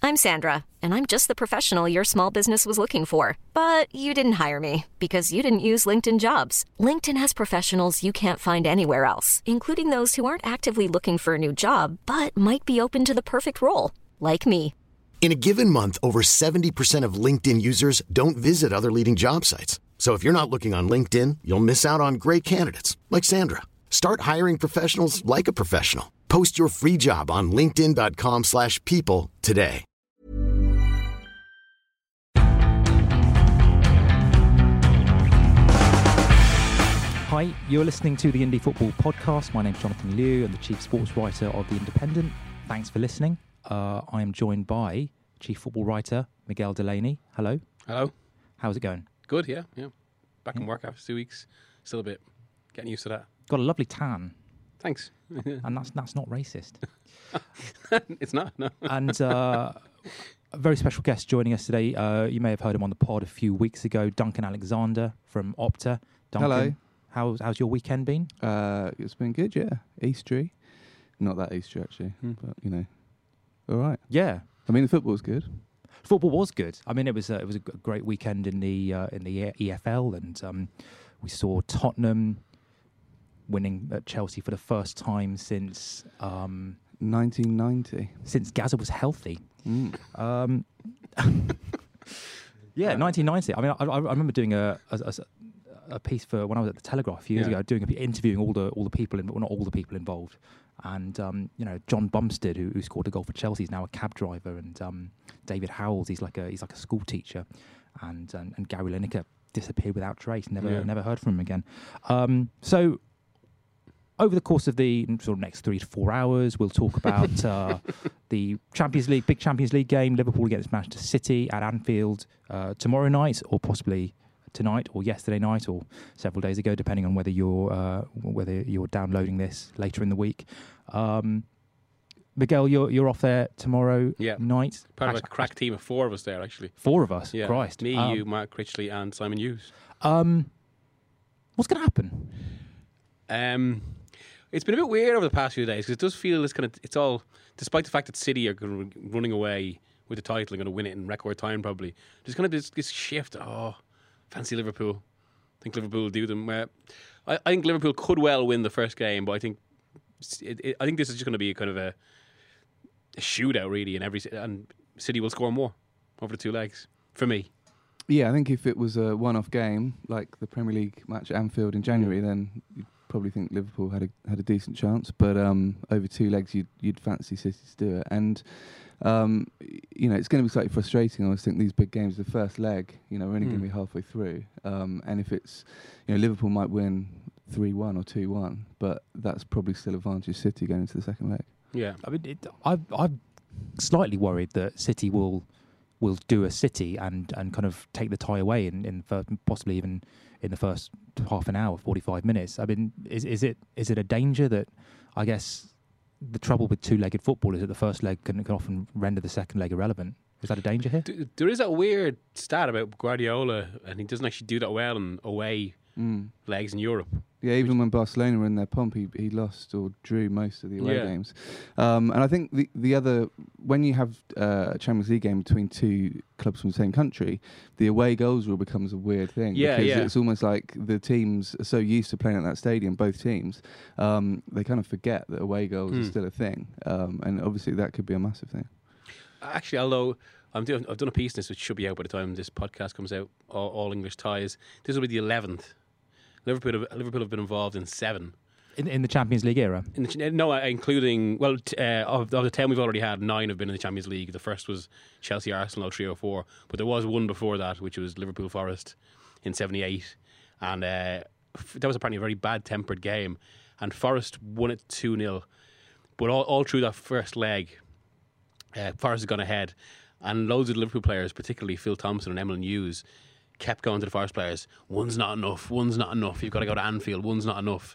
I'm Sandra, and I'm just the professional your small business was looking for. But you didn't hire me because you didn't use LinkedIn Jobs. LinkedIn has professionals you can't find anywhere else, including those who aren't actively looking for a new job, but might be open to the perfect role, like me. In a given month, over 70% of LinkedIn users don't visit other leading job sites. So if you're not looking on LinkedIn, you'll miss out on great candidates like Sandra. Start hiring professionals like a professional. Post your free job on linkedin.com/people today. Hi, you're listening to the Indie Football Podcast. My name's Jonathan Liu. I'm the Chief Sports Writer of The Independent. Thanks for listening. I am joined by Chief Football Writer Miguel Delaney. Hello. Hello. How's it going? Good, yeah. Back in work after 2 weeks. Still a bit getting used to that. Got a lovely tan. Thanks. And that's not racist. It's not, no. And a very special guest joining us today. You may have heard him on the pod a few weeks ago, Duncan Alexander from Opta. Duncan, hello. How's your weekend been? It's been good, yeah. Eastery. Not that Easter, actually, but, all right. Yeah. I mean, the football's good. Football was good. I mean, it was a great weekend in the EFL, and we saw Tottenham winning at Chelsea for the first time since 1990. Since Gaza was healthy. Mm. Yeah, 1990. I mean, I remember doing a piece for when I was at the Telegraph a few years ago, interviewing all the people, not all the people involved. And John Bumstead, who scored a goal for Chelsea, is now a cab driver, and David Howells, he's like a school teacher, and Gary Lineker disappeared without trace. Never heard from him again. So over the course of the sort of next 3 to 4 hours, we'll talk about the Champions League, big Champions League game, Liverpool against Manchester City at Anfield tomorrow night, or possibly tonight, or yesterday night, or several days ago, depending on whether you're downloading this later in the week. Miguel, you're off there tomorrow night. Part of a crack team of 4 of us there, actually. 4 of us, yeah. Christ. Me, you, Mark Critchley, and Simon Hughes. What's going to happen? It's been a bit weird over the past few days, because it does feel it's all, despite the fact that City are running away with the title and going to win it in record time probably, there's kind of this shift. Fancy Liverpool. I think Liverpool will do them. I think Liverpool could well win the first game, but I think this is just going to be a kind of a shootout, really, and City will score more over the 2 legs, for me. Yeah, I think if it was a one-off game, like the Premier League match at Anfield in January, then you'd probably think Liverpool had a decent chance. But over 2 legs, you'd fancy City to do it. And it's going to be slightly frustrating. I always think these big games, the first leg, we're only going to be halfway through. And if it's, Liverpool might win 3-1 or 2-1, but that's probably still advantage City going into the second leg. Yeah, I mean, I'm slightly worried that City will do a City and kind of take the tie away in possibly even in the first half an hour, 45 minutes. I mean, is it a danger that, I guess, the trouble with 2-legged football is that the first leg can often render the second leg irrelevant? Is that a danger here? There is that weird stat about Guardiola, and he doesn't actually do that well in away legs in Europe. Yeah, even when Barcelona were in their pomp, he lost or drew most of the away games. And I think the other, when you have a Champions League game between 2 clubs from the same country, the away goals rule becomes a weird thing. Because it's almost like the teams are so used to playing at that stadium, both teams, they kind of forget that away goals are still a thing. And obviously that could be a massive thing. Actually, although I've done a piece on this, which should be out by the time this podcast comes out, all English ties. This will be the 11th. Liverpool have been involved in 7. In the Champions League era? Including, of the 10 we've already had, 9 have been in the Champions League. The first was Chelsea-Arsenal 3-4, but there was one before that, which was Liverpool-Forest in 78. And that was apparently a very bad-tempered game. And Forest won it 2-0. But all through that first leg, Forest has gone ahead. And loads of Liverpool players, particularly Phil Thompson and Emlyn Hughes, kept going to the Forest players. One's not enough. You've got to go to Anfield. One's not enough.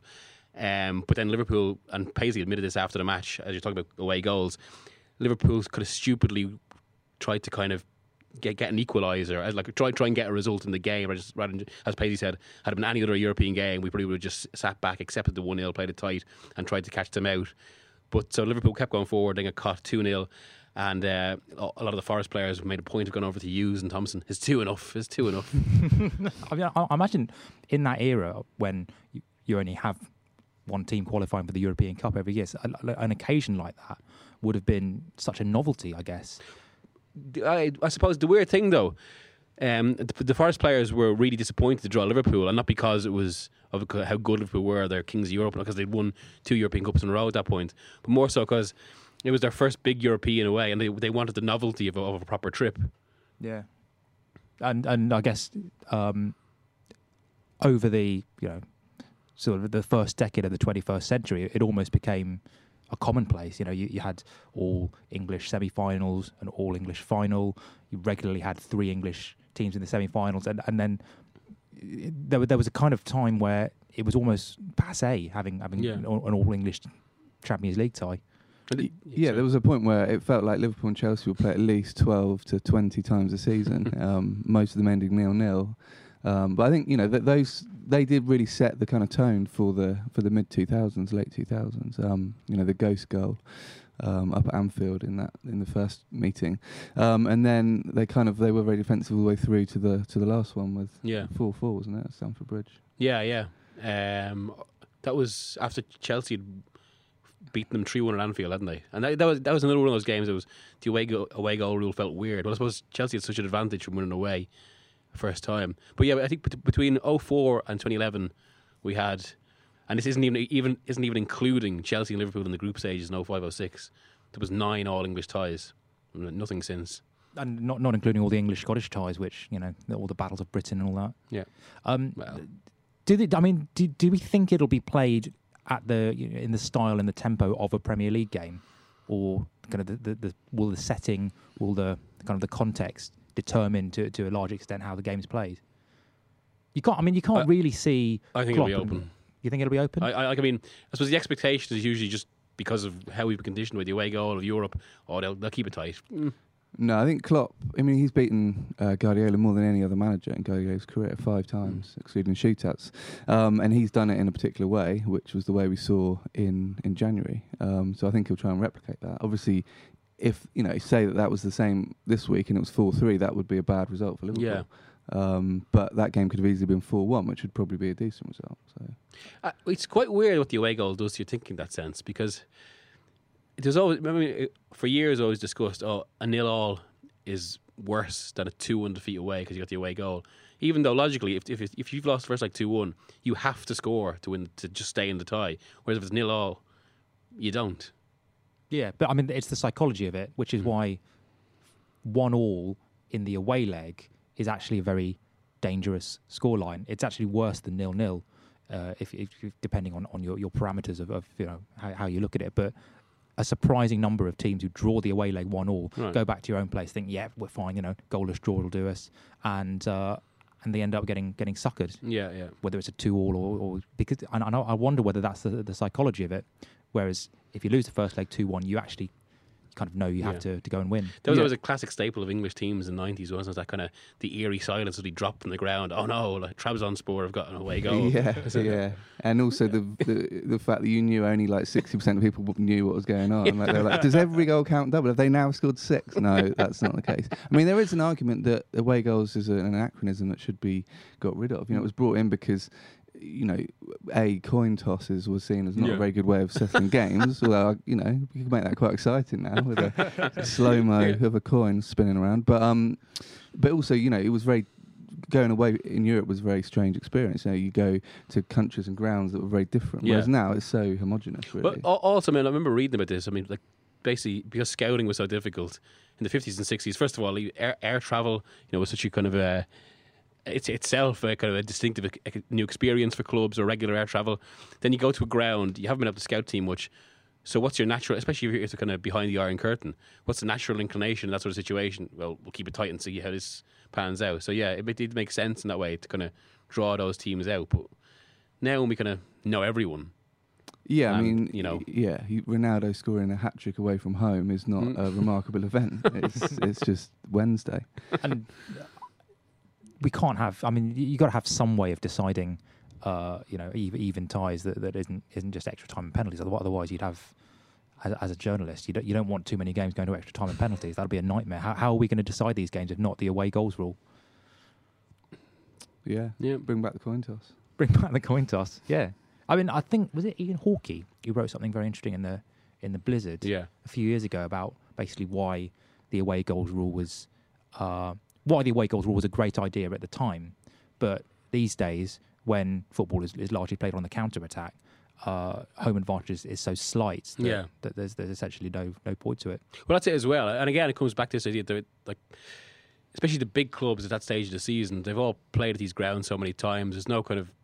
But then Liverpool, and Paisley admitted this after the match, as you're talking about away goals, Liverpool could have stupidly tried to kind of get an equaliser, like try and get a result in the game. Rather than, as Paisley said, had it been any other European game, we probably would have just sat back, accepted the 1-0, played it tight, and tried to catch them out. But so Liverpool kept going forward, then got caught 2-0. And a lot of the Forest players made a point of going over to Hughes and Thompson. It's two enough. I mean, I imagine in that era when you only have one team qualifying for the European Cup every year, so an occasion like that would have been such a novelty, I guess. I suppose the weird thing, though, the Forest players were really disappointed to draw Liverpool, and not because it was of how good Liverpool were, they're kings of Europe, because they'd won 2 European Cups in a row at that point, but more so because it was their first big European away, and they wanted the novelty of a proper trip. Yeah, and I guess over the sort of the first decade of the 21st century, it almost became a commonplace. You had all English semi-finals, an all English final. You regularly had 3 English teams in the semi-finals, and then there was a kind of time where it was almost passé having an all English Champions League tie. Yeah, there was a point where it felt like Liverpool and Chelsea would play at least 12 to 20 times a season, most of them ending 0-0. But I think they did really set the kind of tone for the mid 2000s, late 2000s. The ghost goal up at Anfield in the first meeting, and then they were very defensive all the way through to the last one with 4-4, wasn't it, at Stamford Bridge? Yeah. That was after Chelsea had beaten them 3-1 at Anfield, hadn't they? And that was another one of those games. It was the away goal rule felt weird. Well, I suppose Chelsea had such an advantage from winning away first time. But yeah, I think between 2004 and 2011 we had, and this isn't even including Chelsea and Liverpool in the group stages in 05-06, there was 9 all English ties. Nothing since. And not including all the English Scottish ties, which all the battles of Britain and all that. Yeah. Do we think it'll be played at in the style and the tempo of a Premier League game, or kind of will the setting, will the kind of the context determine to a large extent how the game's played? You can't really see. I think Klopp it'll be open. You think it'll be open? I suppose the expectation is usually just because of how we've been conditioned with the away goal of Europe. They'll keep it tight. No, I think Klopp, he's beaten Guardiola more than any other manager in Guardiola's career 5 times, excluding shootouts. And he's done it in a particular way, which was the way we saw in January. So I think he'll try and replicate that. Obviously, if, say that was the same this week and it was 4-3, that would be a bad result for Liverpool. Yeah. But that game could have easily been 4-1, which would probably be a decent result. So it's quite weird what the away goal does to your thinking in that sense, because there's always, for years, always discussed, a 0-0 is worse than a 2-1 defeat away because you got the away goal. Even though logically, if you've lost first 2-1, you have to score to win, to just stay in the tie. Whereas if it's 0-0, you don't. Yeah, but it's the psychology of it, which is why 1-1 in the away leg is actually a very dangerous scoreline. It's actually worse than 0-0, if depending on your parameters of how you look at it. But a surprising number of teams who draw the away leg 1-1, go back to your own place, think, yeah, we're fine, goalless draw will do us, and they end up getting suckered. Yeah. Whether it's a 2-2 or because I wonder whether that's the psychology of it. Whereas if you lose the first leg 2-1, you actually kind of know you have to go and win. There was always a classic staple of English teams in the 90s, wasn't it? That kind of the eerie silence as they dropped from the ground. Oh no, like Trabzonspor have got an away goal. Yeah. And also the fact that you knew only 60% of people knew what was going on. They were like, does every goal count double? Have they now scored 6? No, that's not the case. There is an argument that away goals is an anachronism that should be got rid of. It was brought in because coin tosses was seen as not a very good way of settling games. Although you can make that quite exciting now with a slow mo of a coin spinning around. But also it was very, going away in Europe was a very strange experience. You go to countries and grounds that were very different. Whereas now it's so homogenous. Really. But also, I remember reading about this. Basically because scouting was so difficult in the 50s and 60s. First of all, air travel, was such a kind of a. It's itself a kind of a distinctive new experience for clubs or regular air travel. Then you go to a ground, you haven't been able to scout team much. So what's your natural, especially if you're kind of behind the Iron Curtain, what's the natural inclination in that sort of situation? Well, we'll keep it tight and see how this pans out. So yeah, it did make sense in that way to kind of draw those teams out. But now we kind of know everyone. Yeah, Ronaldo scoring a hat-trick away from home is not a remarkable event. It's just Wednesday. And we can't have. You got to have some way of deciding, even ties that isn't just extra time and penalties. Otherwise, you'd have as a journalist. You don't want too many games going to extra time and penalties. That'll be a nightmare. How are we going to decide these games if not the away goals rule? Yeah. Bring back the coin toss. Bring back the coin toss. Yeah. I mean, I think, was it Ian Hawkey who wrote something very interesting in the Blizzard a few years ago about basically why the away goals rule was a great idea at the time, but these days when football is largely played on the counter attack, home advantage is so slight that there's essentially no point to it. Well, that's it as well. And again, it comes back to this idea that, like, especially the big clubs at that stage of the season, they've all played at these grounds so many times. There's no kind of,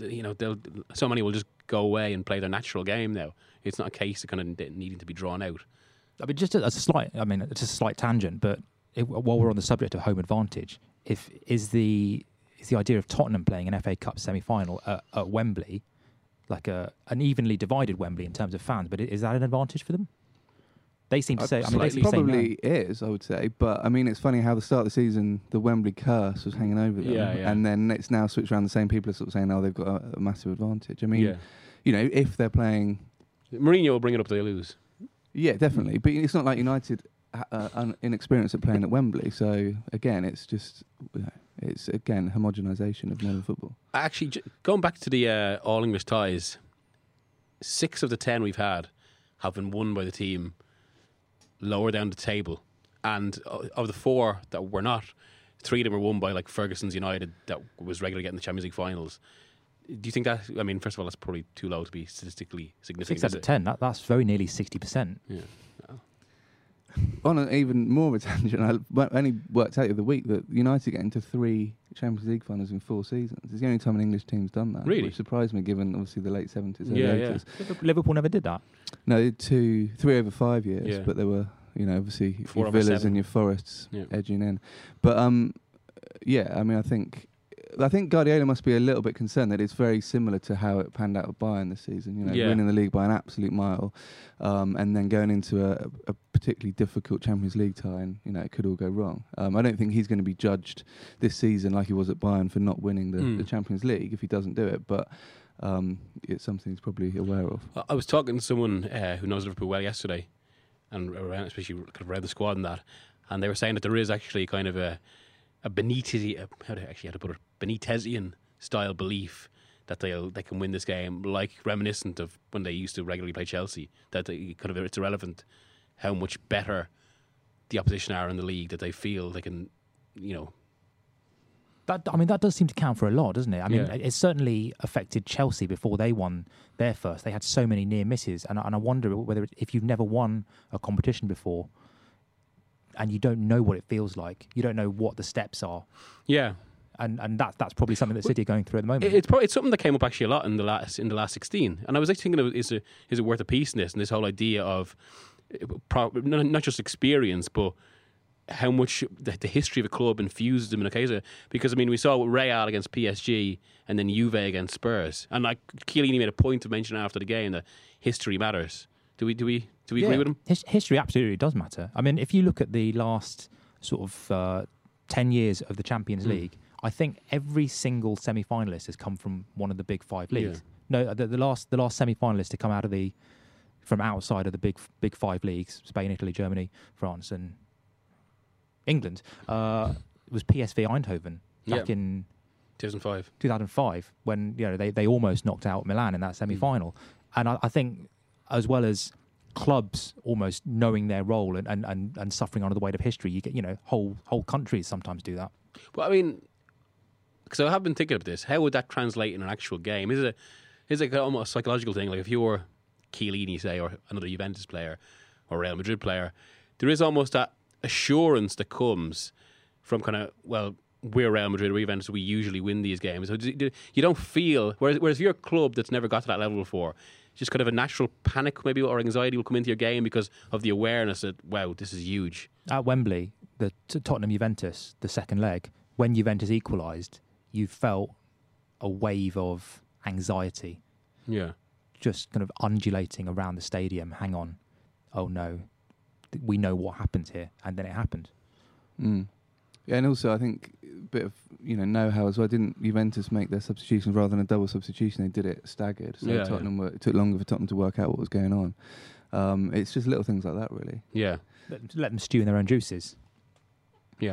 so many will just go away and play their natural game now. It's not a case of kind of needing to be drawn out. I mean, it's a slight tangent, but while we're on the subject of home advantage, is the idea of Tottenham playing an FA Cup semi-final at Wembley, like an evenly divided Wembley in terms of fans, but is that an advantage for them? They seem to say... It probably is, I would say. But, I mean, it's funny how the start of the season, the Wembley curse was hanging over them. And then it's now switched around. The same people are sort of saying, they've got a massive advantage. I mean, if they're playing... Mourinho will bring it up till they lose. Yeah, definitely. But it's not like United inexperienced at playing at Wembley. So, again, it's just... It's, again, homogenisation of modern football. Actually, going back to the all-English ties, 6 of the 10 we've had have been won by the team lower down the table, and of the 4 that were not, 3 of them were won by like Ferguson's United that was regularly getting the Champions League finals. Do you think that, I mean, first of all, that's probably too low to be statistically significant? 6 out of 10, that's very nearly 60%. Yeah. On an even more of a tangent, I only worked out the other week that United get into 3 Champions League finals in 4 seasons. It's the only time an English team's done that. Really? Which surprised me, given obviously the late 70s, early 80s. Liverpool never did that. No, they did 3 over 5 years, but there were, obviously 4 your over Villas 7. and your Forests edging in. But, I mean, I think Guardiola must be a little bit concerned that it's very similar to how it panned out at Bayern this season. Winning the league by an absolute mile, and then going into a particularly difficult Champions League tie, and it could all go wrong. I don't think he's going to be judged this season like he was at Bayern for not winning the Champions League if he doesn't do it. But it's something he's probably aware of. I was talking to someone who knows Liverpool well yesterday, and especially kind of around the squad and that, and they were saying that there is actually kind of a Benitezian style belief that they can win this game, like reminiscent of when they used to regularly play Chelsea. That it's irrelevant how much better the opposition are in the league, that they feel they can, That does seem to count for a lot, doesn't it? I mean, it certainly affected Chelsea before they won their first. They had so many near misses, and I wonder whether if you've never won a competition before, and you don't know what it feels like, you don't know what the steps are. Yeah. And that's probably something that City are going through at the moment. It's something that came up actually a lot in the last 16. And I was actually thinking, is it worth a piece in this? And this whole idea of not just experience, but how much the history of a club infuses them in a case of, because I mean we saw Real against PSG and then Juve against Spurs, and like Chiellini made a point of mentioning after the game that history matters. Do we agree with him? History absolutely does matter. I mean, if you look at the last sort of 10 years of the Champions League, I think every single semi-finalist has come from one of the big 5 leagues. Yeah. No, the last semi-finalist to come from outside of the big 5 leagues, Spain, Italy, Germany, France, and England, was PSV Eindhoven back in 2005 when they almost knocked out Milan in that semi-final. And I think, as well as clubs almost knowing their role and suffering under the weight of history, you get whole countries sometimes do that. Well, I mean, because I have been thinking of this, how would that translate in an actual game? Is it almost a psychological thing? Like if you were Chiellini, say, or another Juventus player or Real Madrid player, there is almost that assurance that comes from kind of, well, we're Real Madrid, we're Juventus, we usually win these games. So you don't feel, whereas if you're a club that's never got to that level before, just kind of a natural panic maybe or anxiety will come into your game because of the awareness that, wow, this is huge. At Wembley, the Tottenham-Juventus, the second leg, when Juventus equalised, you felt a wave of anxiety. Yeah. Just kind of undulating around the stadium. Hang on. Oh no. We know what happens here. And then it happened. Mm. Yeah, and also I think a bit of know-how as well. Didn't Juventus make their substitutions rather than a double substitution? They did it staggered. So it took longer for Tottenham to work out what was going on. It's just little things like that, really. Yeah. Let them stew in their own juices. Yeah.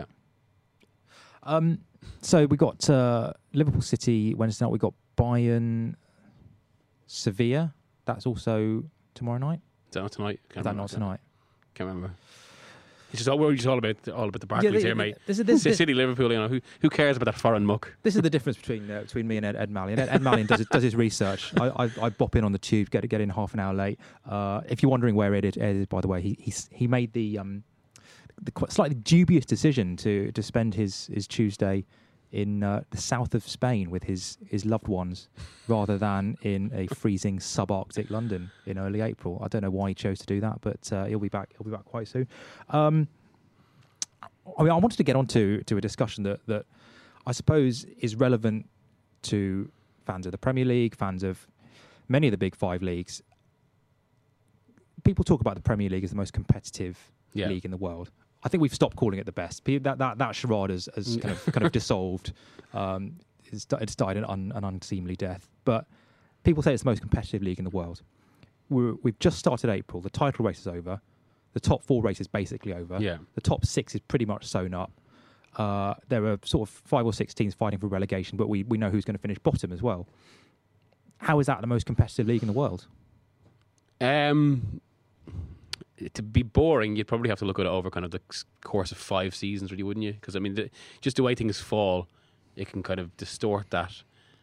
So we got Liverpool City Wednesday night. We got Bayern Sevilla. That's also tomorrow night. Is that not tonight? Is that not tonight? Can't remember. It's just we're just all about the Barclays here, mate. This City, Liverpool. You know, who cares about that foreign muck? This is the difference between me and Ed Malyon. Ed Malyon does his research. I bop in on the tube, get in half an hour late. If you're wondering where Ed is, by the way, he made the quite slightly dubious decision to spend his Tuesday in the south of Spain with his loved ones, rather than in a freezing subarctic London in early April. I don't know why he chose to do that, but he'll be back. He'll be back quite soon. I mean, I wanted to get onto a discussion that I suppose is relevant to fans of the Premier League, fans of many of the big five leagues. People talk about the Premier League as the most competitive league in the world. I think we've stopped calling it the best. That charade has kind of dissolved. It's died an unseemly death. But people say it's the most competitive league in the world. We've just started April. The title race is over. The top four race is basically over. Yeah. The top six is pretty much sewn up. There are sort of 5 or 6 teams fighting for relegation, but we know who's going to finish bottom as well. How is that the most competitive league in the world? To be boring, you'd probably have to look at it over kind of the course of 5 seasons, really, wouldn't you? Because I mean, just the way things fall, it can kind of distort that.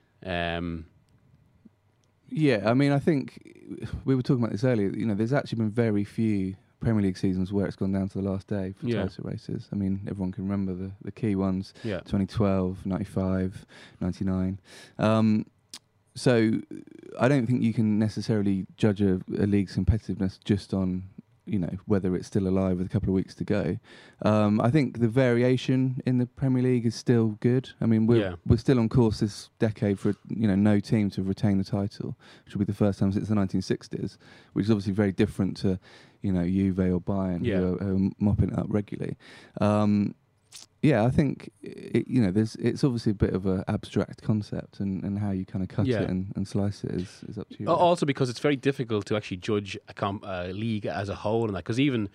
Yeah, I mean, I think we were talking about this earlier. You know, there's actually been very few Premier League seasons where it's gone down to the last day for title races. I mean, everyone can remember the key ones: 2012, 95, 99. So I don't think you can necessarily judge a league's competitiveness just on, you know, whether it's still alive with a couple of weeks to go. I think the variation in the Premier League is still good. I mean, we're still on course this decade for, you know, no team to retain the title, which will be the first time since the 1960s, which is obviously very different to, you know, Juve or Bayern who are mopping it up regularly. I think it's obviously a bit of an abstract concept, and how you kind of cut it and slice it is up to you. Also, because it's very difficult to actually judge a league as a whole, and that, because even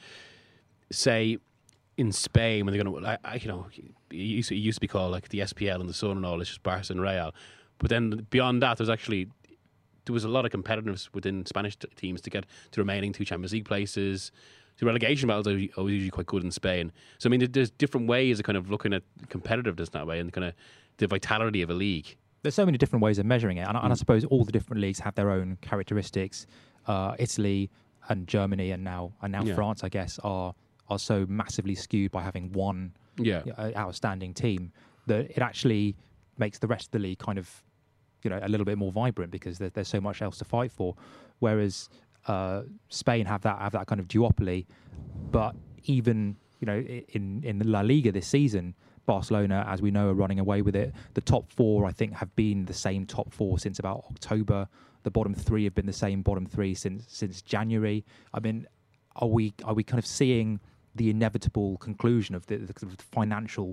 say in Spain when they're going to, you know, it used to be called like the SPL and the Sun and all, it's just Barca and Real, but then beyond that, there was a lot of competitiveness within Spanish teams to get to the remaining 2 Champions League places. The relegation battles are usually quite good in Spain. So, I mean, there's different ways of kind of looking at competitiveness that way and kind of the vitality of a league. There's so many different ways of measuring it. And I suppose all the different leagues have their own characteristics. Italy and Germany and now France, I guess, are so massively skewed by having one outstanding team that it actually makes the rest of the league kind of, you know, a little bit more vibrant because there's so much else to fight for. Whereas Spain have that kind of duopoly, but even, you know, in La Liga this season, Barcelona, as we know, are running away with it. The top 4, I think, have been the same top 4 since about October. The bottom 3 have been the same bottom 3 since January. I mean, are we kind of seeing the inevitable conclusion of the financial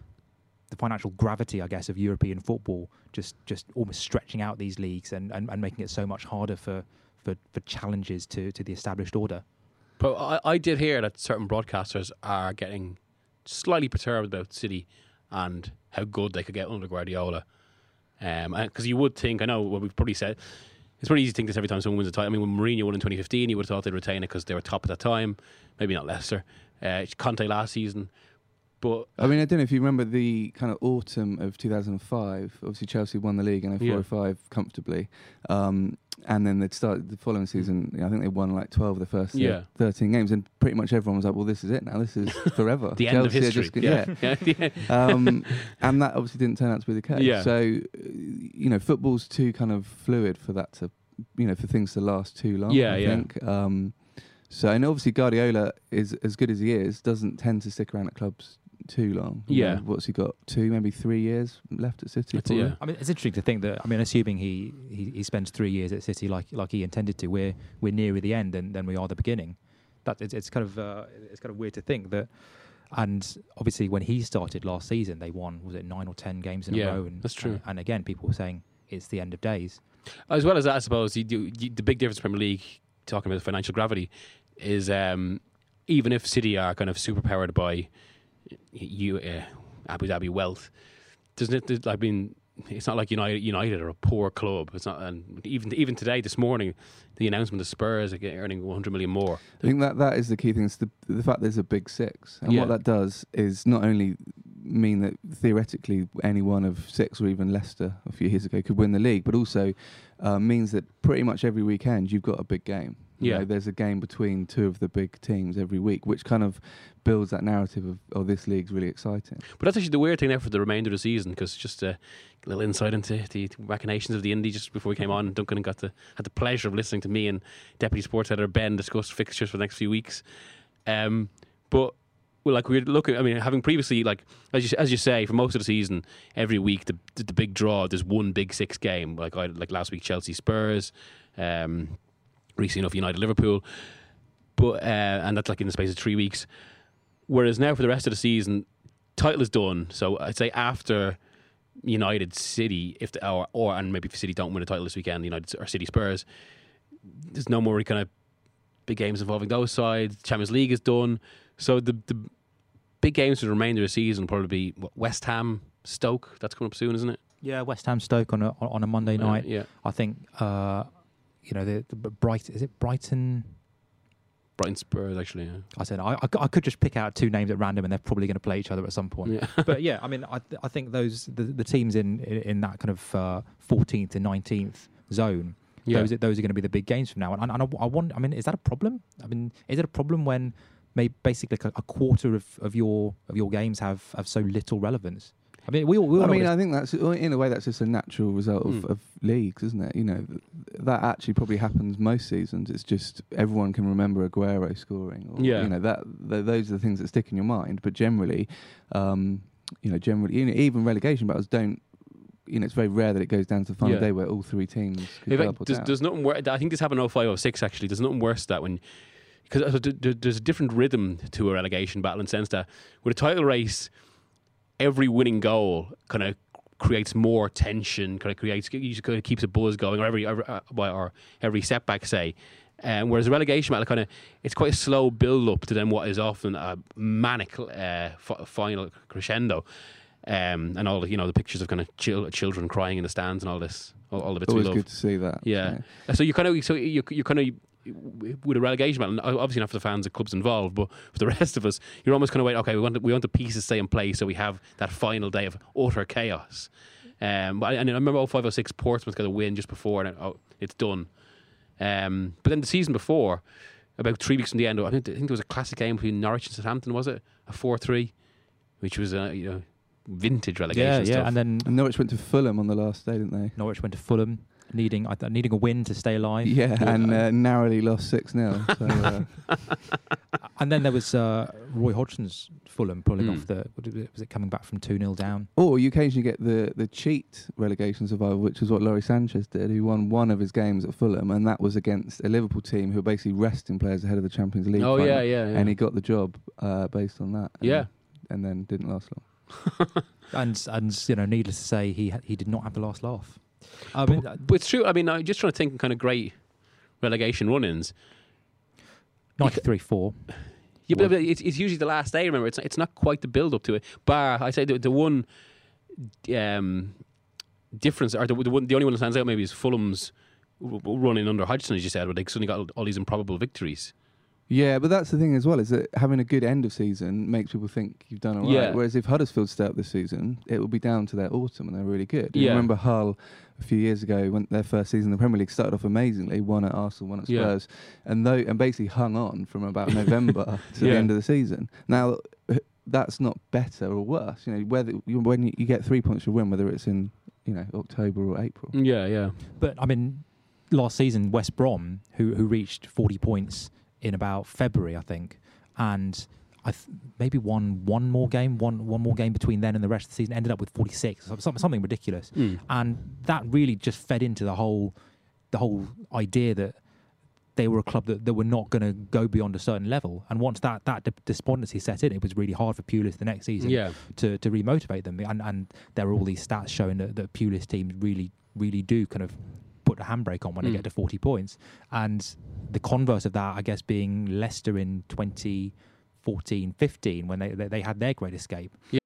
gravity, I guess, of European football, just almost stretching out these leagues and making it so much harder for challenges to the established order? But I did hear that certain broadcasters are getting slightly perturbed about City and how good they could get under Guardiola. Because you would think, I know what we've probably said, it's pretty easy to think this every time someone wins a title. I mean, when Mourinho won in 2015, you would have thought they'd retain it because they were top at that time. Maybe not Leicester. Conte last season. But I mean, I don't know if you remember the kind of autumn of 2005. Obviously, Chelsea won the league in 04-05 comfortably. And then they'd started the following season. I think they won like 12 of the first 13 games. And pretty much everyone was like, well, this is it now. This is forever. The end of history. And that obviously didn't turn out to be the case. Yeah. So, you know, football's too kind of fluid for that to, you know, for things to last too long, I think. So, and obviously Guardiola, is as good as he is, doesn't tend to stick around at clubs too long. You know, what's he got? 2, maybe 3 years left at City? I mean, it's interesting to think that, I mean, assuming he spends 3 years at City like he intended to, we're nearer the end than we are the beginning. That it's kind of weird to think that. And obviously, when he started last season, they won, was it 9 or 10 games in a row? And that's true. And again, people were saying it's the end of days. As well as that, I suppose the big difference in Premier League talking about financial gravity, is even if City are kind of superpowered by Abu Dhabi wealth, doesn't it? I mean, it's not like United are a poor club. It's not, and even today, this morning, the announcement of Spurs are earning 100 million more. I think that is the key thing. It's the fact there's a big six, and what that does is not only mean that theoretically any one of six or even Leicester a few years ago could win the league, but also means that pretty much every weekend you've got a big game. You know, there's a game between two of the big teams every week, which kind of builds that narrative of, oh, this league's really exciting. But that's actually the weird thing now for the remainder of the season, because just a little insight into the machinations of the Indy just before we came on, Duncan had the pleasure of listening to me and Deputy Sports Editor Ben discuss fixtures for the next few weeks. But we're looking. I mean, having previously, like as you say, for most of the season, every week the big draw, there's one big six game. Like last week, Chelsea Spurs. Recently enough, United Liverpool, but and that's like in the space of 3 weeks. Whereas now for the rest of the season, title is done. So I'd say after United City, and maybe if City don't win a title this weekend, United or City Spurs, there's no more kind of big games involving those sides. Champions League is done. So the big games for the remainder of the season will probably be West Ham, Stoke. That's coming up soon, isn't it? Yeah, West Ham Stoke on a Monday night. Yeah, I think. The Brighton, is it Brighton? Brighton Spurs, actually. Yeah. I said I could just pick out two names at random, and they're probably going to play each other at some point. Yeah. But yeah, I mean, I think the teams in that kind of 14th and 19th zone. Yeah. Those are going to be the big games from now. And I want. I mean, is that a problem? I mean, is it a problem when basically a quarter of your games have so little relevance? I mean, I think that's in a way that's just a natural result of leagues, isn't it? You know, that actually probably happens most seasons. It's just everyone can remember Aguero scoring. Or, you know, those are the things that stick in your mind. But generally, even relegation battles don't. You know, it's very rare that it goes down to the final day where all three teams could go up or down. There's nothing worse. I think this happened in 05-06 actually. There's nothing worse than when, because there's a different rhythm to a relegation battle in the sense that with a title race, every winning goal kind of creates more tension, kind of keeps a buzz going, or every setback, say. Whereas a relegation battle, it's quite a slow build up to then what is often a manic final crescendo, and all the pictures of kind of children crying in the stands and all this, all the bits we love. Always good to see that. Yeah. So you kind of with a relegation battle, obviously not for the fans of clubs involved, but for the rest of us, you're almost kind of waiting. Okay, we want the pieces to stay in place, so we have that final day of utter chaos. And I remember 05-06 Portsmouth got a win just before, and it's done. But then the season before, about 3 weeks from the end, I think there was a classic game between Norwich and Southampton. Was it a 4-3, which was vintage relegation stuff. And then Norwich went to Fulham on the last day, didn't they? Norwich went to Fulham, needing a win to stay alive. Yeah, and narrowly lost 6-0. So, and then there was Roy Hodgson's Fulham pulling off was it coming back from 2-0 down? Or you occasionally get the cheat relegation survival, which is what Laurie Sanchez did, who won one of his games at Fulham, and that was against a Liverpool team who were basically resting players ahead of the Champions League. Oh, final, yeah. And he got the job based on that. And then didn't last long. and needless to say, he did not have the last laugh. But it's true. I mean, I'm just trying to think of kind of great relegation run-ins. 93-4. Yeah, but it's usually the last day. Remember, it's not quite the build up to it. Bar, I say the one difference, or the only one that stands out maybe is Fulham's running under Hodgson, as you said, where they suddenly got all these improbable victories. Yeah, but that's the thing as well, is that having a good end of season makes people think you've done all right. Yeah. Whereas if Huddersfield stay up this season, it will be down to their autumn, and they're really good. Yeah. I remember Hull a few years ago, when their first season in the Premier League started off amazingly, won at Arsenal, won at Spurs, and basically hung on from about November to the end of the season. Now, that's not better or worse. When you get 3 points for a win, whether it's in October or April. Yeah. But I mean, last season West Brom, who reached 40 points in about February, I think, and maybe won one more game between then and the rest of the season, ended up with 46, something ridiculous. And that really just fed into the whole idea that they were a club that were not going to go beyond a certain level. And once that despondency set in, it was really hard for Pulis the next season to remotivate them. And there are all these stats showing that Pulis teams really, really do kind of put the handbrake on when they get to 40 points. And the converse of that, I guess, being Leicester in 2014-15 when they had their great escape. Yeah.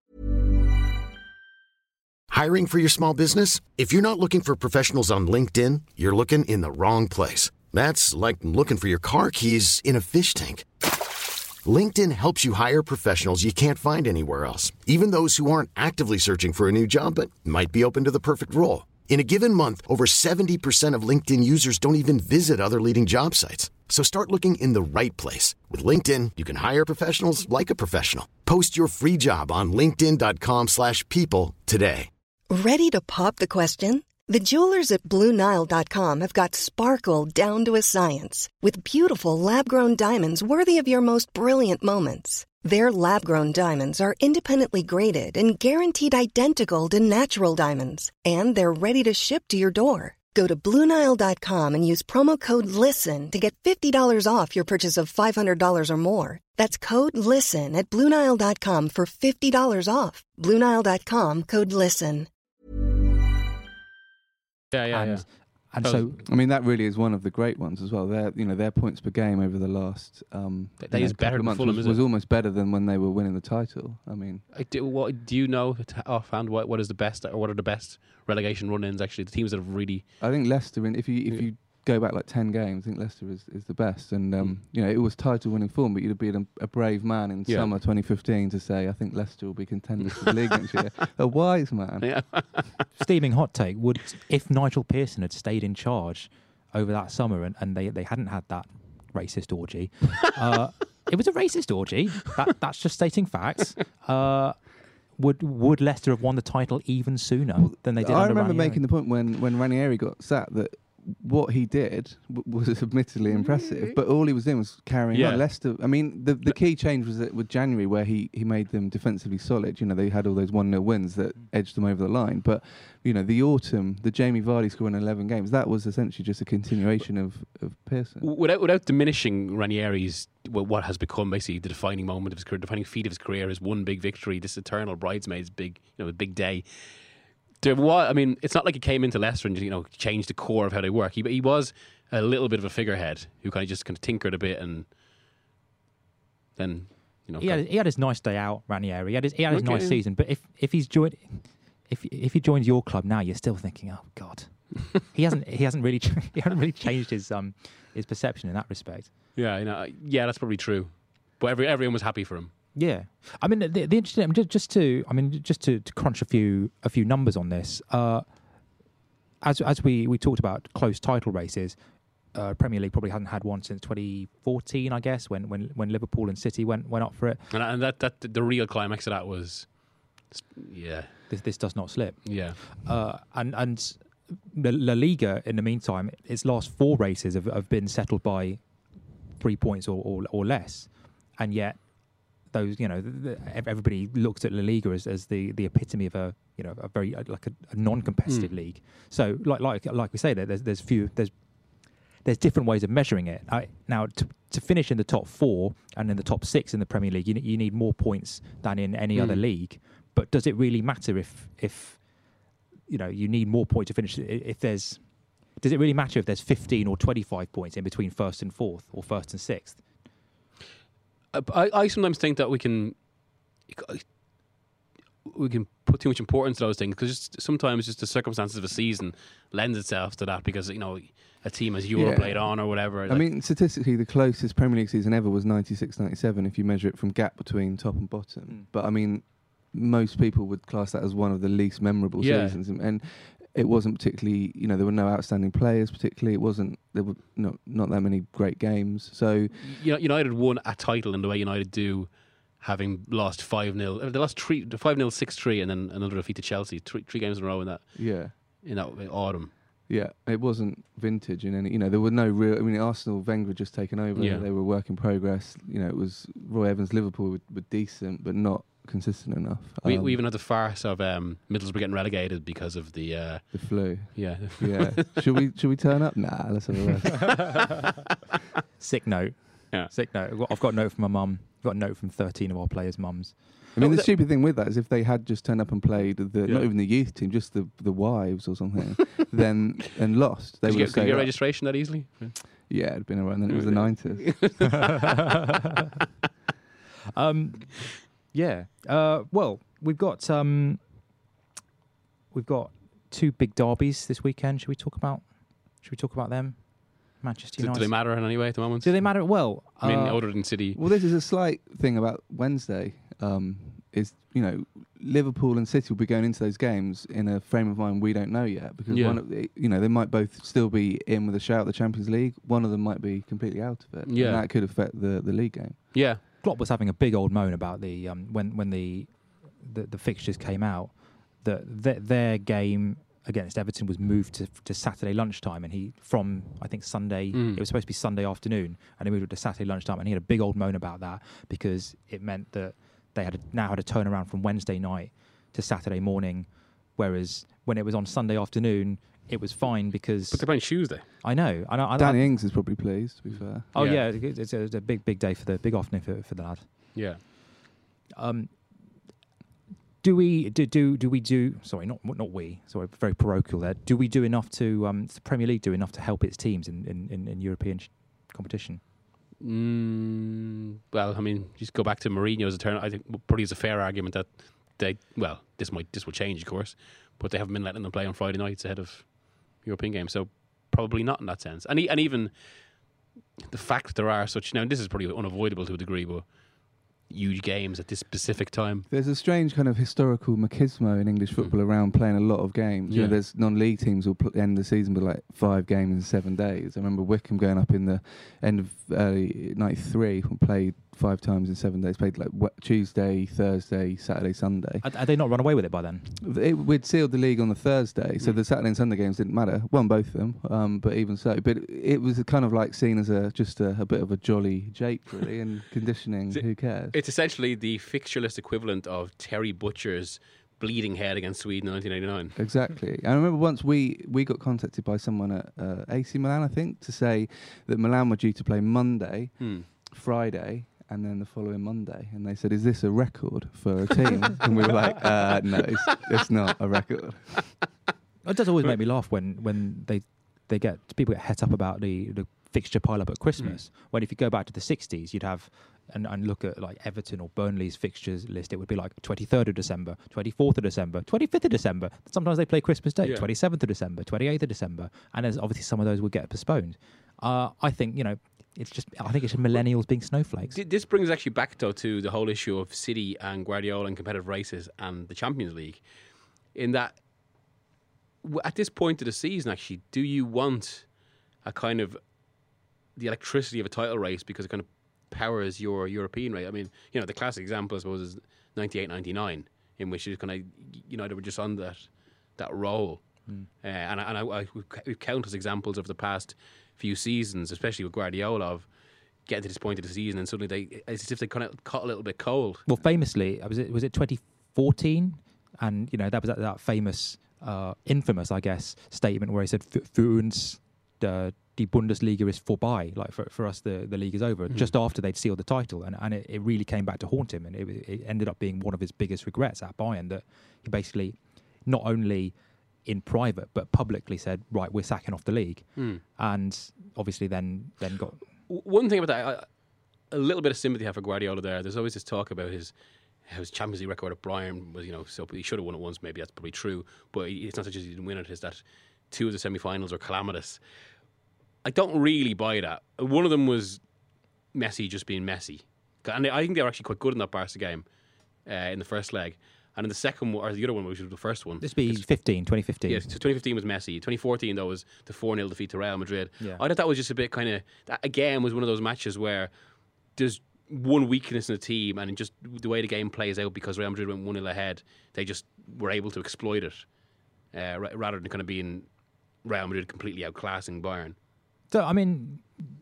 Hiring for your small business? If you're not looking for professionals on LinkedIn, you're looking in the wrong place. That's like looking for your car keys in a fish tank. LinkedIn helps you hire professionals you can't find anywhere else, even those who aren't actively searching for a new job but might be open to the perfect role. In a given month, over 70% of LinkedIn users don't even visit other leading job sites. So start looking in the right place. With LinkedIn, you can hire professionals like a professional. Post your free job on linkedin.com/people today. Ready to pop the question? The jewelers at BlueNile.com have got sparkle down to a science with beautiful lab-grown diamonds worthy of your most brilliant moments. Their lab-grown diamonds are independently graded and guaranteed identical to natural diamonds, and they're ready to ship to your door. Go to BlueNile.com and use promo code LISTEN to get $50 off your purchase of $500 or more. That's code LISTEN at BlueNile.com for $50 off. BlueNile.com, code LISTEN. Yeah. And so, I mean, that really is one of the great ones as well. Their points per game over the last That is better than months Fulham, is it? was almost better than when they were winning the title. I mean, Do you know offhand what is the best, or what are the best relegation run-ins? Actually, the teams that have really. I think Leicester, if you go back like 10 games, I think Leicester is the best. And it was title-winning form, but you'd have been a brave man in summer 2015 to say, I think Leicester will be contenders for the league next year. A wise man. Yeah. steaming hot take, if Nigel Pearson had stayed in charge over that summer and they hadn't had that racist orgy, it was a racist orgy. That's just stating facts. Would Leicester have won the title even sooner than they did? I under remember Ranieri? making the point when Ranieri got sacked that what he did was admittedly impressive, but all he was doing was carrying on. Leicester, I mean, the key change was that with January, where he made them defensively solid. They had all those 1-0 wins that edged them over the line. But the autumn, the Jamie Vardy scoring 11 games, that was essentially just a continuation of Pearson. Without diminishing Ranieri's what has become basically the defining moment of his career, defining feat of his career, is one big victory, this eternal bridesmaids big day. It's not like he came into Leicester and changed the core of how they work. He was a little bit of a figurehead who kind of tinkered a bit, and then he had his nice day out, Ranieri. He had his nice season. But if he joins your club now, you're still thinking, oh God, he hasn't really changed his perception in that respect. Yeah, that's probably true. But everyone was happy for him. Yeah, I mean the interesting just to crunch a few numbers on this. As we talked about close title races, Premier League probably hadn't had one since 2014, I guess, when Liverpool and City went up for it. And that the real climax of that was, this does not slip. Yeah, and La Liga in the meantime, its last 4 races have been settled by 3 points or less, and yet. Those, everybody looks at La Liga as the epitome of a very a non-competitive league. So, like we say, there's different ways of measuring it. Now, to finish in the top 4 and in the top 6 in the Premier League, you need more points than in any other league. But does it really matter if you need more points to finish? Does it really matter if there's 15 or 25 points in between first and fourth or first and sixth? I sometimes think that we can put too much importance to those things, because sometimes just the circumstances of a season lends itself to that, because a team has Euro played on or whatever. I mean, statistically, the closest Premier League season ever was 96-97 if you measure it from gap between top and bottom. But I mean, most people would class that as one of the least memorable seasons, and it wasn't particularly, there were no outstanding players particularly. There were not that many great games. So United won a title in the way United do, having lost 5-0. They lost 5-0, 6-3, and then another defeat to Chelsea. Three games in a row in that. Yeah. In that autumn. Yeah, it wasn't vintage in any. There were no real. I mean, Arsenal, Wenger had just taken over. Yeah. They were work in progress. It was Roy Evans. Liverpool were decent, but not consistent enough. We even had the farce of Middlesbrough getting relegated because of the flu. Yeah. Yeah. Should we turn up? Nah, let's have a rest. Sick note. Yeah. Sick note. I've got a note from my mum got a note from 13 of our players' mums. I mean, the stupid thing with that is if they had just turned up and played not even the youth team, just the wives or something, then and lost, they would have Could you get registration that easily? Yeah, it'd been around then. It was the 90s. Well, we've got 2 big derbies this weekend. Should we talk about them? Manchester United. Do they matter in any way at the moment? Do they matter? Well, I mean, other than City. Well, this is a slight thing about Wednesday. Is Liverpool and City will be going into those games in a frame of mind we don't know yet, because one of they might both still be in with a shout at the Champions League. One of them might be completely out of it. Yeah, and that could affect the league game. Yeah, Klopp was having a big old moan about the when the fixtures came out, that their game against Everton was moved to Saturday lunchtime, and I think Sunday, it was supposed to be Sunday afternoon, and they moved it to Saturday lunchtime, and he had a big old moan about that because it meant that they now had to turn around from Wednesday night to Saturday morning, whereas when it was on Sunday afternoon, it was fine because... But they're playing Tuesday. I know. Danny Ings is probably pleased, to be fair. Oh, yeah, it's a big day big afternoon for the lad. Yeah. Do we do? Sorry, not we. Sorry, very parochial there. Do we do enough to the Premier League do enough to help its teams in European competition? Well, I mean, just go back to Mourinho's turn. I think probably is a fair argument that this will change, of course, but they haven't been letting them play on Friday nights ahead of European games, so probably not in that sense. And even the fact that there are such this is probably unavoidable to a degree, but huge games at this specific time. There's a strange kind of historical machismo in English football around playing a lot of games. Yeah. There's non-league teams will end the season with like 5 games in 7 days. I remember Wickham going up in the end of early 93 and played 5 times in 7 days. Played like Tuesday, Thursday, Saturday, Sunday. Had they not run away with it by then? We'd sealed the league on the Thursday, so the Saturday and Sunday games didn't matter. Won both of them, but even so. But it was kind of like seen as just a bit of a jolly jape, really, and conditioning. Who cares? It's essentially the fixture list equivalent of Terry Butcher's bleeding head against Sweden in 1989. Exactly. And I remember once we got contacted by someone at AC Milan, I think, to say that Milan were due to play Monday, Friday, and then the following Monday. And they said, is this a record for a team? And we were like, no, it's not a record. It does always make me laugh when people get het up about the fixture pile-up at Christmas. When if you go back to the 60s, you'd have... And look at like Everton or Burnley's fixtures list, it would be like 23rd of December, 24th of December, 25th of December. Sometimes they play Christmas Day, 27th of December, 28th of December. And there's obviously some of those would get postponed. I think, it's just millennials being snowflakes. This brings actually back, though, to the whole issue of City and Guardiola and competitive races and the Champions League. In that, at this point of the season, actually, do you want a kind of the electricity of a title race because it kind of powers your European race? I mean, the classic example, I suppose, is 98-99, in which it kind of, United were just on that roll. And we've countless examples of the past few seasons, especially with Guardiola, of getting to this point of the season and suddenly it's as if they kind of caught a little bit cold. Well, famously, was it 2014? And, that was that famous, infamous, I guess, statement where he said, "Für uns, die Bundesliga is vorbei." Like for us, the league is over. Just after they'd sealed the title, and it really came back to haunt him, and it ended up being one of his biggest regrets at Bayern, that he basically not only in private but publicly said, right, we're sacking off the league, and obviously then got... One thing about that, a little bit of sympathy I have for Guardiola there. There's always this talk about his Champions League record at Bayern was, so he should have won it once. Maybe that's probably true, but it's not such as he didn't win it. It's that 2 of the semi-finals are calamitous. I don't really buy that. One of them was Messi just being Messi, and I think they were actually quite good in that Barca game in the first leg. And in the second one, or the other one, which was the first one. This be 2015. Yes, so 2015 was Messi. 2014, though, was the 4-0 defeat to Real Madrid. Yeah. I thought that was just a bit kind of... That, again, was one of those matches where there's one weakness in the team, and just the way the game plays out, because Real Madrid went 1-0 ahead, they just were able to exploit it, rather than kind of being Real Madrid completely outclassing Bayern. So, I mean,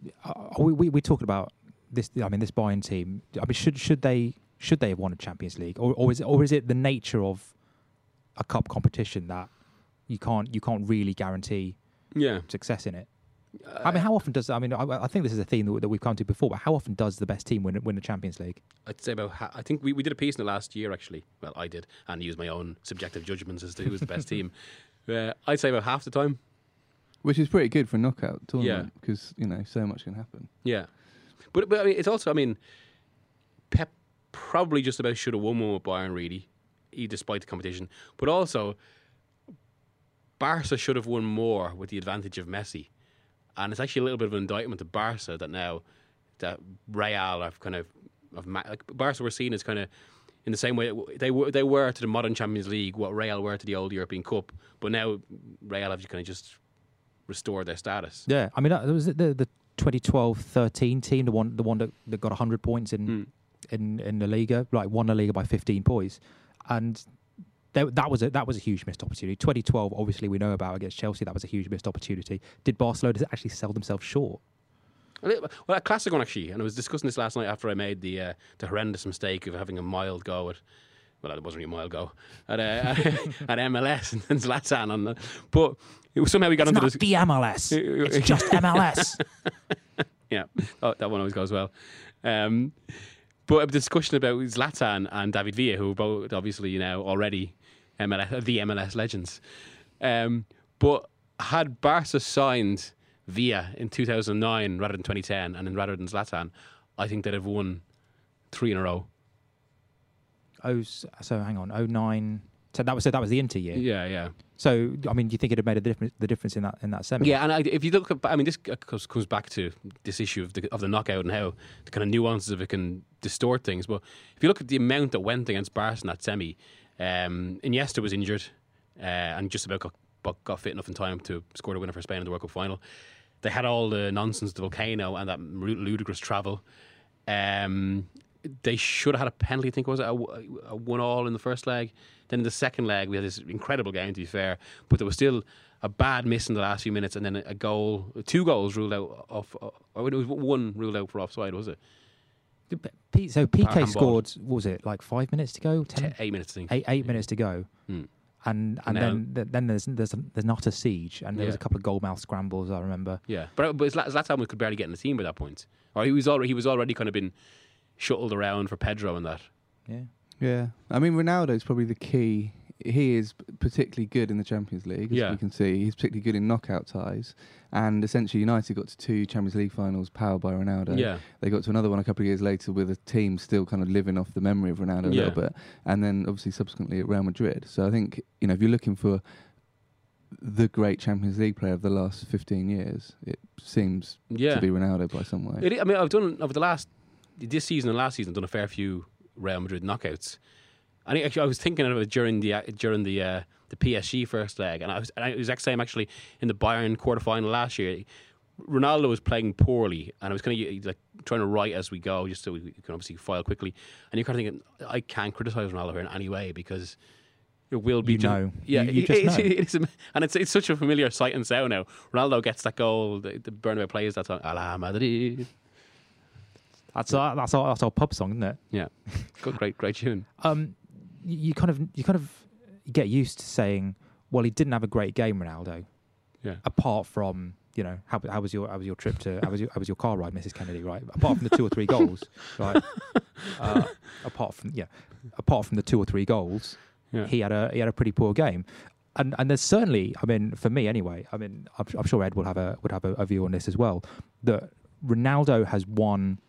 we talked about this. I mean, this Bayern team. I mean, should they have won a Champions League, or is it the nature of a cup competition that you can't really guarantee success in it? I mean, how often does? I mean, I think this is a theme that we've come to before. But how often does the best team win the Champions League? I'd say about. I think we did a piece in the last year actually. Well, I did, and used my own subjective judgments as to who was the best team. I'd say about half the time. Which is pretty good for a knockout tournament because so much can happen. Yeah, but I mean, it's also. I mean, Pep probably just about should have won one with Bayern, really, despite the competition. But also, Barca should have won more with the advantage of Messi. And it's actually a little bit of an indictment to Barca that now that Real have kind of like Barca were seen as kind of in the same way they were to the modern Champions League what Real were to the old European Cup, but now Real have kind of just restored their status. Yeah, I mean that was the 2012-13 team, the one that got 100 points in La Liga, like won La Liga by 15 points, and. That was a huge missed opportunity. 2012, obviously, we know about against Chelsea. That was a huge missed opportunity. Did Barcelona actually sell themselves short? Well, a classic one actually, and I was discussing this last night after I made the horrendous mistake of having a mild go at. Well, it wasn't really a mild go at MLS and Zlatan on the. But it was somehow we got it's into not the MLS. It's just MLS. Yeah, that one always goes well. But a discussion about Zlatan and David Villa, who are both obviously already the MLS legends. But had Barca signed Villa in 2009 rather than 2010 and then rather than Zlatan, I think they'd have won 3 in a row. So hang on, 09. So that was the Inter year. Yeah. So I mean, do you think it'd have made the difference in that semi? Yeah, and if you look at, I mean, this comes back to this issue of the knockout and how the kind of nuances of it can distort things. But if you look at the amount that went against Barca in that semi, Iniesta was injured and just about got fit enough in time to score the winner for Spain in the World Cup final. They had all the nonsense, the volcano, and that ludicrous travel. They should have had a penalty. I think it was a 1-1 in the first leg. Then in the second leg, we had this incredible game, to be fair, but there was still a bad miss in the last few minutes, and then a goal, 2 goals ruled out off. Or it was 1 ruled out for offside, was it? So PK scored. What was it, like 5 minutes to go? 8 minutes, I think. 8 minutes to go. And then there's not a siege, and there was a couple of goalmouth scrambles. I remember. Yeah, but Zlatan could barely get in the team by that point, or he was already kind of been shuttled around for Pedro and that. Yeah. I mean, Ronaldo's probably the key. He is particularly good in the Champions League, as we can see. He's particularly good in knockout ties. And essentially, United got to 2 Champions League finals powered by Ronaldo. Yeah. They got to another one a couple of years later with a team still kind of living off the memory of Ronaldo a little bit. And then, obviously, subsequently at Real Madrid. So I think, if you're looking for the great Champions League player of the last 15 years, it seems to be Ronaldo by some way. I mean, I've done, over this season and last season, I've done a fair few Real Madrid knockouts. I think actually I was thinking of it during the PSG first leg, and it was the exact same actually in the Bayern quarterfinal last year. Ronaldo was playing poorly, and I was kind of like trying to write as we go, just so we can obviously file quickly. And you're kind of thinking, I can't criticise Ronaldo here in any way because it will be. You just know. And it's such a familiar sight and sound now. Ronaldo gets that goal, the Bernabeu plays that song, Ala Madrid. That's our pub song, isn't it? Yeah, good, great tune. You kind of get used to saying, well, he didn't have a great game, Ronaldo. Yeah. Apart from how was your trip to how was your car ride, Mrs. Kennedy, right? Apart from the 2 or 3 goals, right? Apart from the 2 or 3 goals, he had a pretty poor game. And there's certainly, I mean, for me anyway, I mean, I'm sure Ed would have a view on this as well, that Ronaldo has won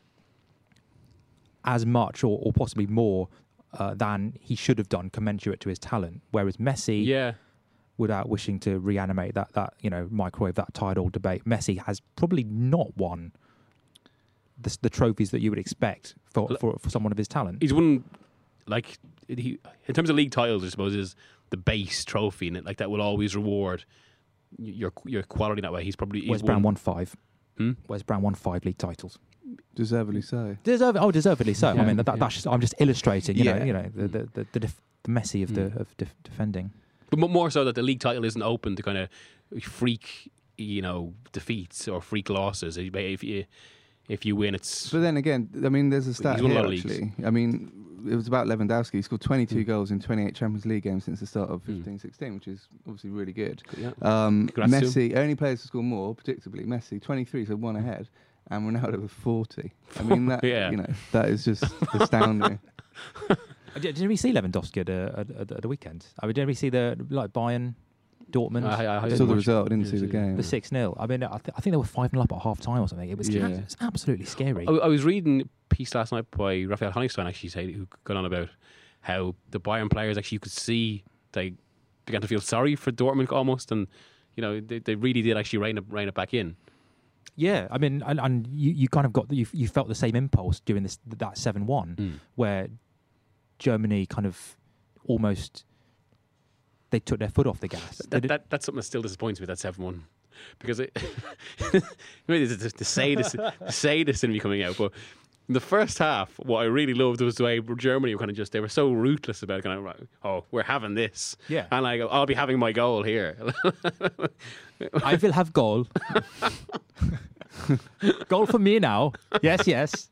as much or possibly more than he should have done, commensurate to his talent. Whereas Messi, without wishing to reanimate that microwave that tired old debate, Messi has probably not won the trophies that you would expect for someone of his talent. He's won, like, in terms of league titles, I suppose, is the base trophy, and that will always reward your quality that way. Wes Brown won 5. Wes Brown won 5 league titles. Deservedly so. Deservedly so. Yeah, I mean, that's just, I'm just illustrating, the Messi of defending. But more so that the league title isn't open to kind of freak, defeats or freak losses. If if you win, it's. But then again, I mean, there's a stat He's won a here lot of leagues. actually. I mean, it was about Lewandowski. He scored 22 goals in 28 Champions League games since the start of 15-16, which is obviously really good. Yeah. Congrats to Messi, only players to score more, predictably. Messi, 23, so one ahead, and Ronaldo with 40. I mean, that that is just astounding. Did we see Lewandowski at the weekend? I mean, did we see the Bayern, Dortmund? I saw the result. I didn't see the game. The 6-0. I mean, I think they were 5-0 up at half time or something. It was absolutely scary. I was reading a piece last night by Raphael Honigstein, actually, who got on about how the Bayern players actually, you could see they began to feel sorry for Dortmund almost, and they really did actually rein it back in. Yeah, I mean, and you kind of got you felt the same impulse during that 7-1 where Germany kind of almost they took their foot off the gas. That's something that still disappoints me, that 7-1, because maybe the sadist in me coming out, but in the first half, what I really loved was the way Germany were they were so ruthless about it, kind of, oh, we're having this. Yeah. And I'll be having my goal here. I will have goal. Goal for me now. Yes.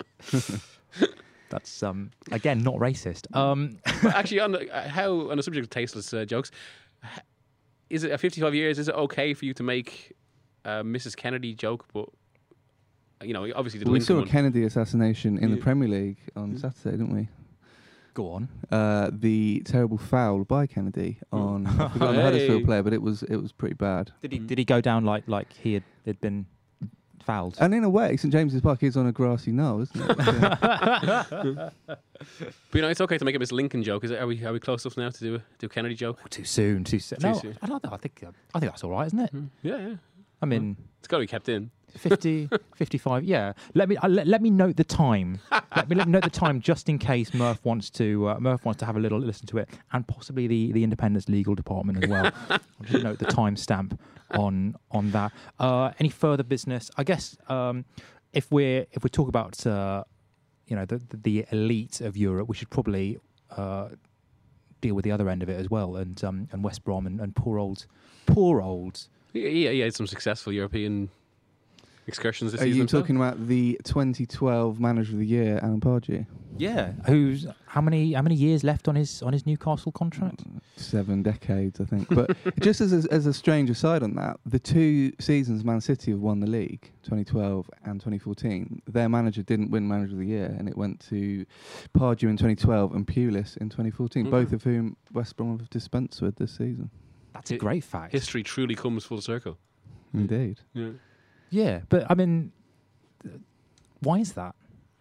That's again not racist. But actually, on the subject of tasteless jokes, is it at 55 years? Is it okay for you to make a Mrs. Kennedy joke? But obviously, we saw a Kennedy assassination in the Premier League on Saturday, didn't we? Go on. The terrible foul by Kennedy on I forgot the Huddersfield player, but it was pretty bad. Did he go down like he had been fouled? And in a way, St James's Park is on a grassy knoll, isn't it? But it's okay to make a Miss Lincoln joke. Are we close enough now to do a Kennedy joke? Oh, too soon. No, soon. I think that's all right, isn't it? Yeah. I mean, it's got to be kept in. 50, 55. Yeah. Let me note the time. let me note the time just in case Murph wants to have a little listen to it, and possibly the Independence legal department as well. I'll just note the timestamp on that. Any further business? I guess if we talk about the elite of Europe, we should probably deal with the other end of it as well, and West Brom and poor old. Yeah, had some successful European excursions this Are season. you talking about the 2012 Manager of the Year, Alan Pardew? Yeah, who's how many years left on his Newcastle contract? 7 decades, I think. But just as a strange aside on that, the 2 seasons Man City have won the league, 2012 and 2014, their manager didn't win Manager of the Year, and it went to Pardew in 2012 and Pulis in 2014, both of whom West Brom have dispensed with this season. That's a great fact. History truly comes full circle. Indeed. Yeah, but I mean, why is that?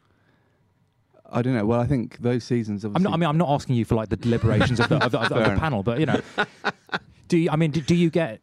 I don't know. Well, I think those seasons. I'm not asking you for like the deliberations of the panel, but do you get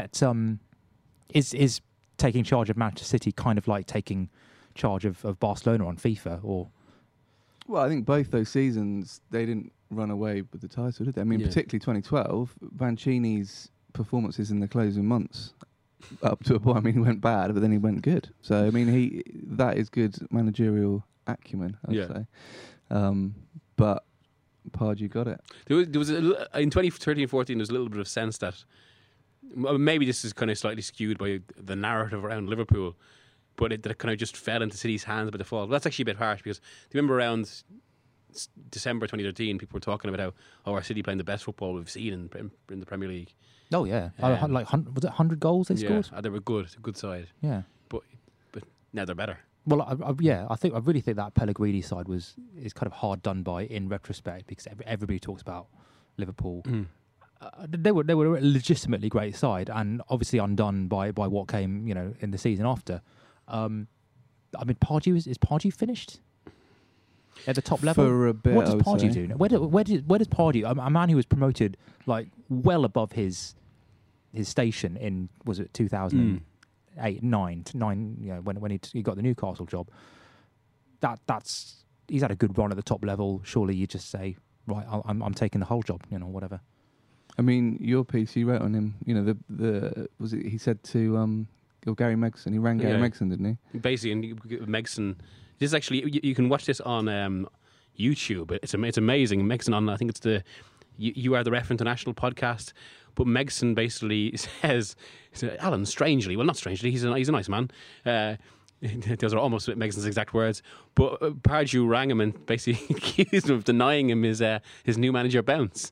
is taking charge of Manchester City kind of like taking charge of Barcelona on FIFA, or? Well, I think both those seasons they didn't run away with the title, did they? I mean, particularly 2012, Mancini's performances in the closing months, up to a point. I mean, he went bad, but then he went good. So I mean, that is good managerial acumen, I'd say. But Pardew got it. There was in 2013-14, there was a little bit of sense that maybe this is kind of slightly skewed by the narrative around Liverpool, but it kind of just fell into City's hands by default. That's actually a bit harsh, because do you remember around December 2013, people were talking about how our City playing the best football we've seen in the Premier League. Oh yeah, like was it 100 goals they scored? They were good, a good side. Yeah, but now they're better. Well, I really think that Pellegrini side is kind of hard done by in retrospect, because everybody talks about Liverpool. They were a legitimately great side, and obviously undone by what came in the season after. I mean, Pardew is Pardew finished at the top level for a bit? What does Pardew do? Where does Pardew? A man who was promoted like well above his station in, was it 2008, 9, when he got the Newcastle job. That's he's had a good run at the top level. Surely you just say, right, I'm taking the whole job, whatever. I mean, your piece you wrote on him. He said to Gary Megson. He rang Gary Megson, didn't he? Basically, and Megson. This is actually, you can watch this on YouTube. It's amazing. Megson on, I think it's the You Are the Ref International podcast. But Megson basically says, Alan, strangely, well, not strangely, he's a nice man. those are almost Megson's exact words. But Pardew rang him and basically accused him of denying him his new manager bounce.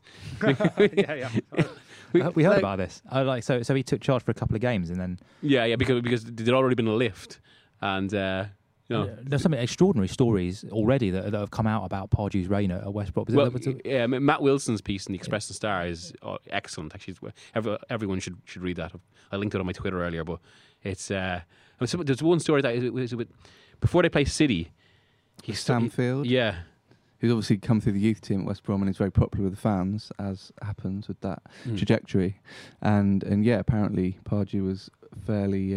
We heard about this. So he took charge for a couple of games and then because there'd already been a lift, and there's some extraordinary stories already that have come out about Pardew's reign at West Brom. Matt Wilson's piece in the Express and Star is excellent. Actually, everyone should read that. I linked it on my Twitter earlier, but it's there's one story that it was before they play City. Stanfield. Who's obviously come through the youth team at West Brom and is very popular with the fans, as happens with that trajectory. And apparently Pardew was fairly,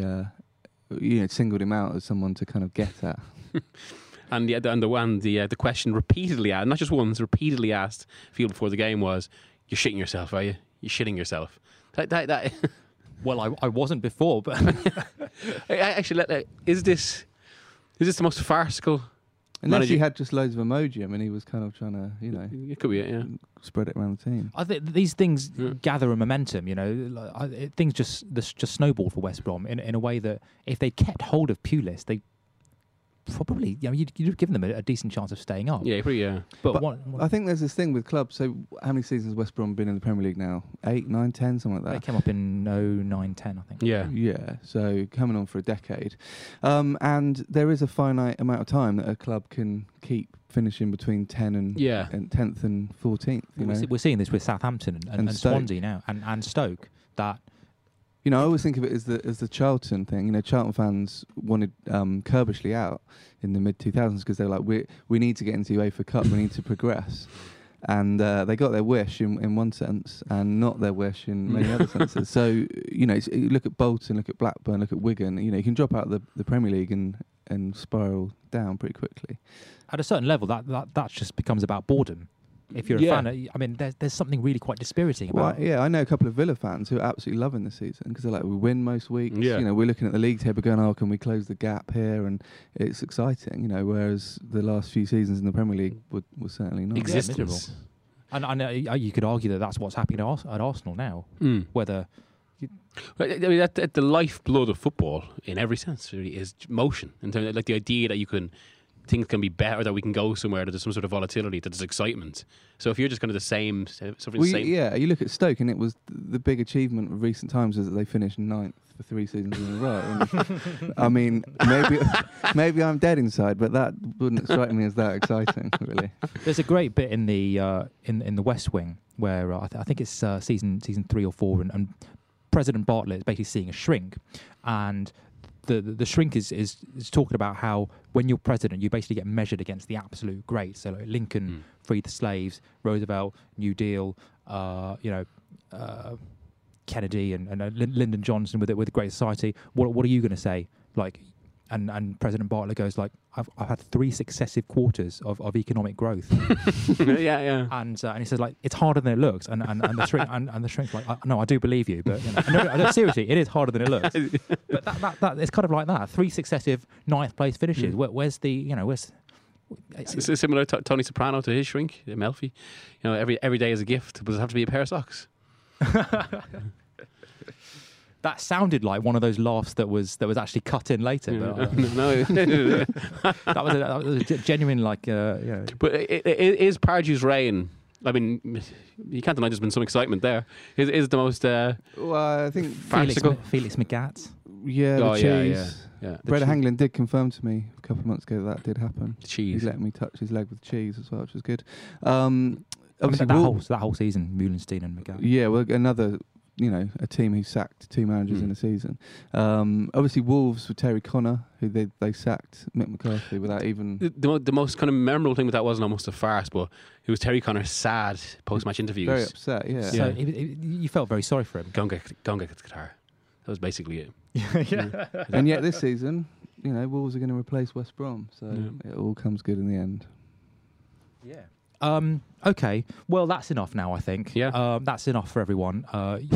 singled him out as someone to kind of get at. And the question repeatedly asked, not just once, repeatedly asked field before the game was, "You're shitting yourself, are you? You're shitting yourself." That Well, I wasn't before, but actually, is this the most farcical? Unless he had just loads of emoji, I mean, he was kind of trying to, it could be it, spread it around the team. I think these things gather a momentum. Things just snowballed for West Brom in a way that if they kept hold of Pulis, they probably you'd have given them a decent chance of staying up. But I think there's this thing with clubs. So how many seasons has West Brom been in the Premier League now? 8, 9, 10, something like that. They came up in 09, 10, I think. Yeah. So coming on for a decade, and there is a finite amount of time that a club can keep finishing between 10 and 10th and 14th. We're seeing this with Southampton and Swansea now, and Stoke. That. I always think of it as the Charlton thing. Charlton fans wanted Kerbishley out in the mid-2000s because they were like, we need to get into UEFA Cup, we need to progress. And they got their wish in one sense and not their wish in many other senses. So, you look at Bolton, look at Blackburn, look at Wigan, you can drop out of the Premier League and spiral down pretty quickly. At a certain level, that just becomes about boredom. If you're a fan, there's something really quite dispiriting about it. I know a couple of Villa fans who are absolutely loving the season because they're like, we win most weeks. We're looking at the league table going, can we close the gap here? And it's exciting, whereas the last few seasons in the Premier League was certainly not. Existence. And you could argue that that's what's happening at Arsenal now. Whether... the lifeblood of football, in every sense, really is motion. In terms of, the idea that things can be better, that we can go somewhere, that there's some sort of volatility, that there's excitement. So if you're just kind of the same... you look at Stoke and it was the big achievement of recent times is that they finished 9th for 3 seasons in a row. I mean, maybe I'm dead inside, but that wouldn't strike me as that exciting, really. There's a great bit in the in the West Wing where I think it's season 3 or 4 and President Bartlett is basically seeing a shrink, and the shrink is talking about how when you're president, you basically get measured against the absolute greats. So like Lincoln freed the slaves, Roosevelt, New Deal, Kennedy and Lyndon Johnson with the Great Society. What are you going to say? And President Bartlett goes like, I've had 3 successive quarters of economic growth. And he says like, it's harder than it looks. And the shrink and the shrink's like, no, I do believe you, but no, seriously, it is harder than it looks. But that it's kind of like that. 3 successive 9th place finishes. Where's the It's similar to Tony Soprano to his shrink, Melfi. Every day is a gift. Does it have to be a pair of socks? That sounded like one of those laughs that was actually cut in later. But, no, that was a genuine But it is Pardew's reign. I mean, you can't deny there's been some excitement there. Is the most I think Felix Magath. The cheese. Yeah. Breda Hanglin did confirm to me a couple of months ago that did happen. The cheese. He let me touch his leg with cheese as well, which was good. Obviously, that whole season, Meulenstein and Magath. Yeah, well, another. A team who sacked 2 managers in a season. Obviously, Wolves with Terry Connor, who they sacked Mick McCarthy without even... The most kind of memorable thing with that wasn't almost a farce, but it was Terry Connor's sad post-match interviews. Very upset, yeah. So you felt very sorry for him. Go and get the guitar. That was basically it. And yet this season, Wolves are going to replace West Brom, so it all comes good in the end. Yeah. Okay, well, that's enough now, I think. Yeah. That's enough for everyone.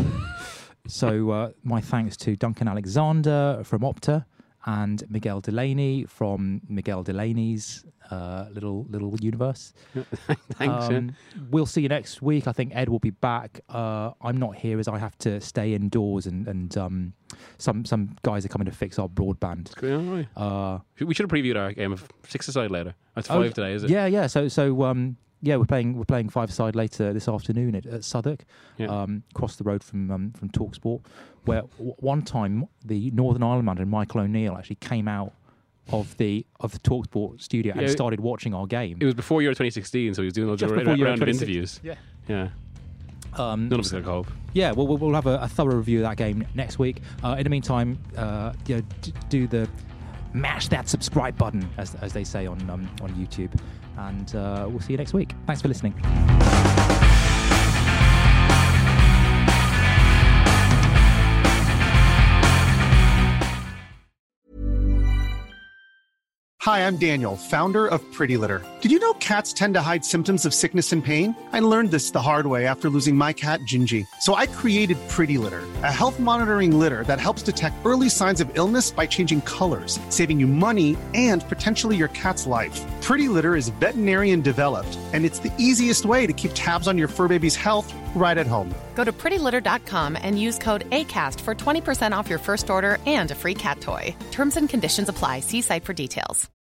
So my thanks to Duncan Alexander from Opta and Miguel Delaney from Miguel Delaney's little universe. Thanks. We'll see you next week. I think Ed will be back. I'm not here as I have to stay indoors and some guys are coming to fix our broadband. Yeah, right. We should have previewed our game of 6-a-side later. It's 5 today, is it? Yeah. So we're playing 5-a-side later this afternoon at Southwark, across the road from TalkSport, where one time the Northern Ireland manager Michael O'Neill actually came out of the TalkSport studio and started watching our game. It was before Euro 2016, so he was doing a round of interviews. Yeah. None of us got hope. Yeah, we'll have a thorough review of that game next week. In the meantime, do the mash that subscribe button, as they say on YouTube, and we'll see you next week. Thanks for listening. Hi, I'm Daniel, founder of Pretty Litter. Did you know cats tend to hide symptoms of sickness and pain? I learned this the hard way after losing my cat, Gingy. So I created Pretty Litter, a health monitoring litter that helps detect early signs of illness by changing colors, saving you money and potentially your cat's life. Pretty Litter is veterinarian developed, and it's the easiest way to keep tabs on your fur baby's health right at home. Go to prettylitter.com and use code ACAST for 20% off your first order and a free cat toy. Terms and conditions apply. See site for details.